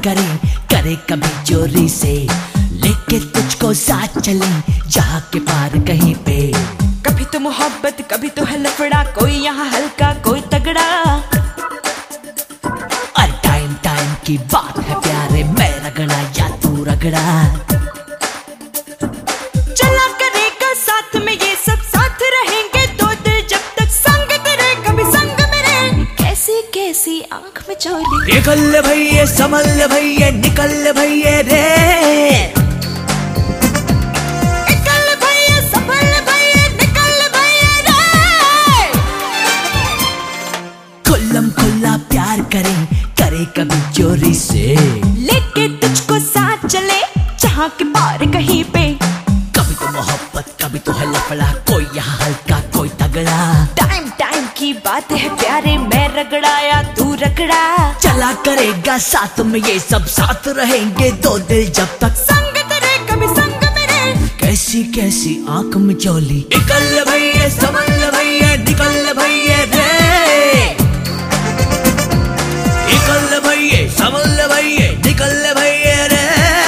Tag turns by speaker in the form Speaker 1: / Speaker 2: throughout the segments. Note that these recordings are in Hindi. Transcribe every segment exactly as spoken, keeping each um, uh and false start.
Speaker 1: करें करे कभी चोरी से, लेके तुझको साथ चले जहाँ के पार कहीं पे।
Speaker 2: कभी तो मोहब्बत कभी तो है लफड़ा, कोई यहाँ हल्का कोई तगड़ा।
Speaker 1: और टाइम टाइम की बात है प्यारे, मैं रगड़ा या तू रगड़ा।
Speaker 2: चला करेगा साथ में ये सब, साथ रहेंगे दो दिल जब तक, संग तेरे कभी संग मेरे। कैसी कैसी आंख में चोली,
Speaker 1: निकल भैया संभल भैया निकल भैया रे,
Speaker 2: निकल भैया संभल भैया निकल भैया रे।
Speaker 1: खुल्लम खुल्ला प्यार करें करे कभी चोरी से,
Speaker 2: लेके तुझको साथ चले जहाँ के पार कहीं पे।
Speaker 1: कभी तो मोहब्बत कभी तो है लफड़ा, कोई यहाँ हल्का कोई तगड़ा।
Speaker 2: टाइम टाइम की बात है प्यारे, मैं रगड़ा या तू रगड़ा।
Speaker 1: चला करेगा साथ में ये सब, साथ रहेंगे दो दिल जब तक,
Speaker 2: संग तेरे कभी संग मेरे।
Speaker 1: कैसी कैसी आंख में चोली, निकल भैया संभल भैया निकल भैया रे, निकल भैया संभल भैया निकल भैया रे।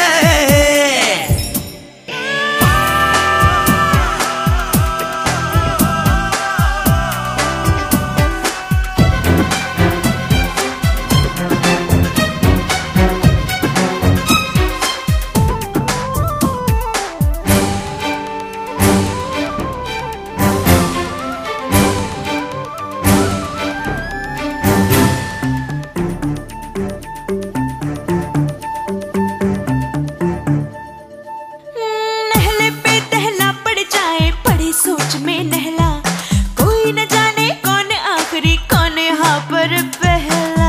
Speaker 2: नहले पे दहला पड़ जाए बड़ी सोच में नहला, कोई न जाने कौन आखिरी कौन यहाँ पर पहला।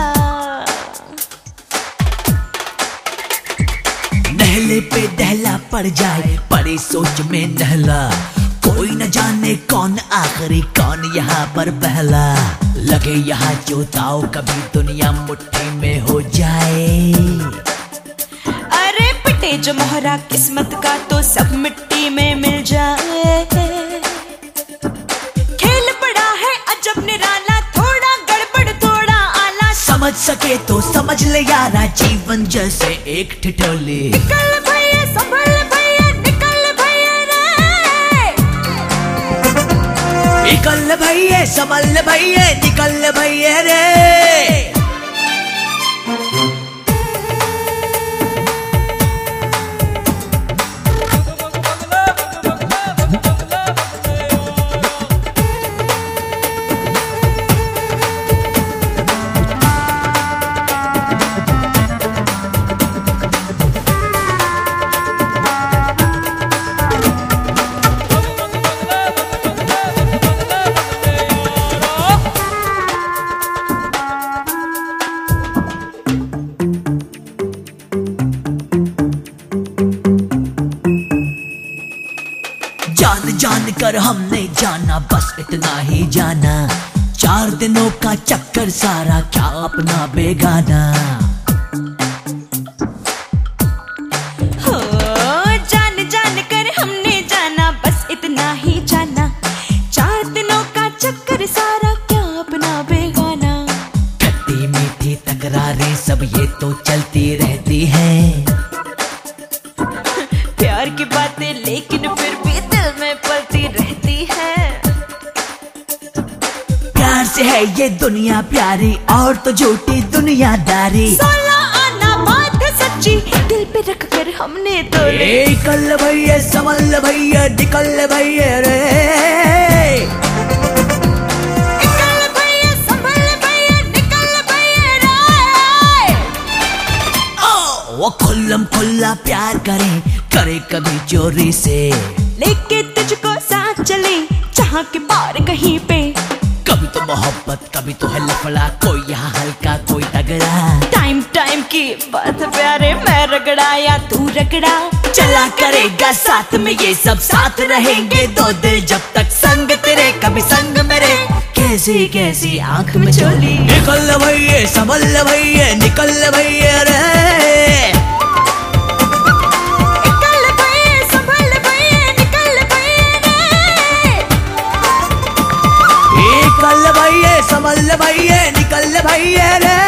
Speaker 1: नहले पे दहला पड़ जाए बड़ी सोच में नहला, कोई न जाने कौन आखिरी कौन यहाँ पर पहला। लगे यहाँ जो दाव कभी दुनिया मुट्ठी में हो जाए,
Speaker 2: अरे पिटे जो मोहरा किस्मत का तो सब मिट्टी में मिल जाए। खेल पड़ा है अजब निराला, थोड़ा गड़बड़ थोड़ा आला।
Speaker 1: समझ सके तो समझ ले यारा, जीवन जैसे एक ठिठोली।
Speaker 2: निकल भैया संभल भैया निकल भैया रे,
Speaker 1: निकल भैया संभल भैया निकल भैया रे। जान जान कर हमने जाना बस इतना ही जाना, चार दिनों का चक्कर सारा क्या अपना बेगाना।
Speaker 2: हो जान जान कर हमने जाना बस इतना ही जाना, चार दिनों का चक्कर सारा क्या अपना बेगाना।
Speaker 1: खट्टी मीठी तकरारें सब ये तो चलती रहती है,
Speaker 2: प्यार की बातें लेकिन फिर भी दिल में पलती रहती है।
Speaker 1: प्यार से है ये दुनिया प्यारी और तो झूठी दुनियादारी।
Speaker 2: सोलह आना बात है सच्ची, दिल पे रख कर हमने तो ले।
Speaker 1: निकल भैया संभल भैया निकल भैया रे,
Speaker 2: निकल भैया संभल भैया निकल भैया रे।
Speaker 1: ओ वो खुल्लम खुल्ला प्यार करे करे कभी चोरी से,
Speaker 2: लेके तुझको साथ चले जहाँ के पार कहीं पे।
Speaker 1: कभी तो मोहब्बत कभी तो है लफड़ा, कोई यहाँ हल्का कोई तगड़ा।
Speaker 2: टाइम टाइम की बात है प्यारे, मैं रगड़ा या तू रगड़ा।
Speaker 1: चला करेगा साथ में ये सब, साथ रहेंगे दो दिल जब तक, संग तेरे कभी संग मेरे। कैसी कैसी आंख में चोली, निकल भैया संभल भैया निकल भैया रे,
Speaker 2: निकल भैया संभल भैया निकल भैया रे,
Speaker 1: निकल भैया संभल भैया निकल भैया रे।